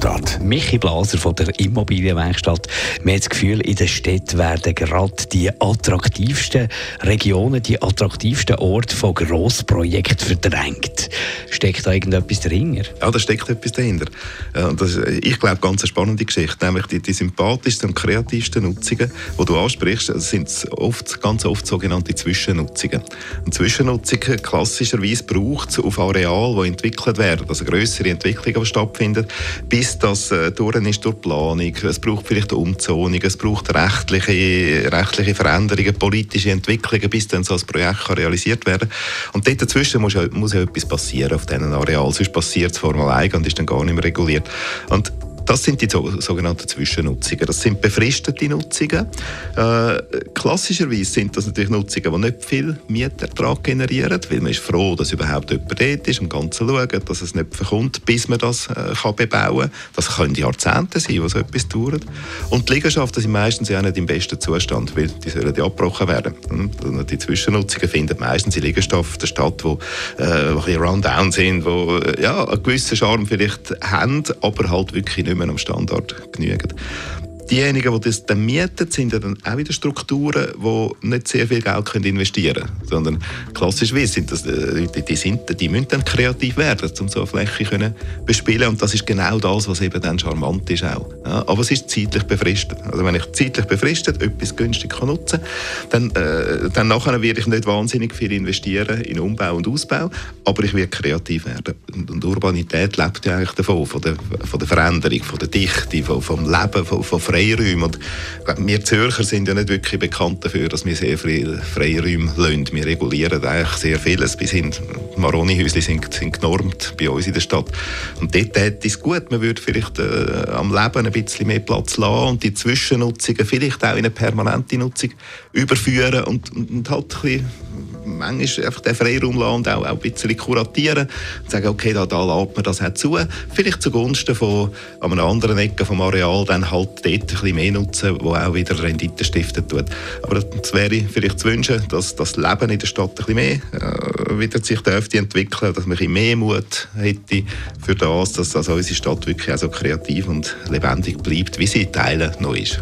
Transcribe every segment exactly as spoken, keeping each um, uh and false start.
Immobilienwerkstatt. Michi Blaser von der Immobilienwerkstatt. Wir haben das Gefühl, in der Stadt werden gerade die attraktivsten Regionen, die attraktivsten Orte von Grossprojekten verdrängt. Steckt da irgendetwas dahinter? Ja, da steckt etwas dahinter. Und das ist, ich glaube, ganz eine spannende Geschichte. Nämlich die, die sympathischsten und kreativsten Nutzungen, die du ansprichst, sind oft, ganz oft sogenannte Zwischennutzungen. Und Zwischennutzungen klassischerweise braucht es auf Areal, die entwickelt werden, also grössere Entwicklungen, die stattfinden, bis das äh, durch ist durch Planung. Es braucht vielleicht eine Umzonung, es braucht rechtliche, rechtliche Veränderungen, politische Entwicklungen, bis dann so ein Projekt kann realisiert werden kann. Und dort dazwischen muss ja, muss ja etwas passieren auf diesen Arealen, sonst passiert es Formel eins und ist dann gar nicht mehr reguliert. Und das sind die so, sogenannten Zwischennutzungen. Das sind befristete Nutzungen. Äh, klassischerweise sind das natürlich Nutzungen, die nicht viel Mietertrag generieren, weil man ist froh, dass überhaupt jemand dort ist, im Ganzen schauen, dass es nicht verkommt, bis man das äh, kann bebauen kann. Das können Jahrzehnte sein, wo so etwas dauert. Und die Liegenschaften sind meistens ja auch nicht im besten Zustand, weil die sollen ja abgebrochen werden. Und die Zwischennutzungen finden meistens in Liegenschaften der Stadt, die äh, ein bisschen rundown sind, die ja, einen gewissen Charme vielleicht haben, aber halt wirklich nicht mehr am Standard genügen. Diejenigen, die das dann mieten, sind ja dann auch wieder Strukturen, die nicht sehr viel Geld investieren können. Sondern klassischerweise sind das Leute, die, sind, die müssen dann kreativ werden, um so eine Fläche können bespielen. Und das ist genau das, was eben dann charmant ist auch. Ja, aber es ist zeitlich befristet. Also wenn ich zeitlich befristet etwas günstig kann nutzen kann, dann, äh, dann nachher werde ich nicht wahnsinnig viel investieren in Umbau und Ausbau, aber ich werde kreativ werden. Und, und Urbanität lebt ja eigentlich davon, von der, von der Veränderung, von der Dichte, von, vom Leben, von, von Freiräume. Und wir Zürcher sind ja nicht wirklich bekannt dafür, dass wir sehr viele Freiräume lassen. Wir regulieren eigentlich sehr vieles. Bis hin Maroni-Häuschen sind, sind genormt bei uns in der Stadt. Und dort täte es gut. Man würde vielleicht äh, am Leben ein bisschen mehr Platz lassen und die Zwischennutzungen vielleicht auch in eine permanente Nutzung überführen und, und, und halt ein bisschen manchmal einfach den Freiraum lassen und auch, auch ein bisschen kuratieren und sagen, okay, da, da lässt man das auch zu. Vielleicht zugunsten von an einer anderen Ecke vom Areal dann halt dort ein bisschen mehr nutzen, wo auch wieder Rendite stiften tut. Aber das wäre vielleicht zu wünschen, dass das Leben in der Stadt ein bisschen mehr äh, wieder sich dürfte entwickeln, dass man ein bisschen mehr Mut hätte für das, dass also unsere Stadt wirklich auch so kreativ und lebendig bleibt, wie sie in Teilen noch ist.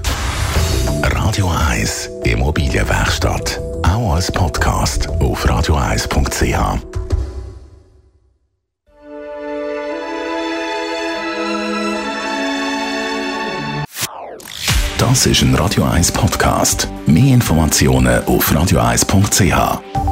Radio eins Immobilienwerkstatt. Auch als Podcast auf radio eins punkt c h. Das ist ein Radio eins Podcast. Mehr Informationen auf radio eins punkt c h.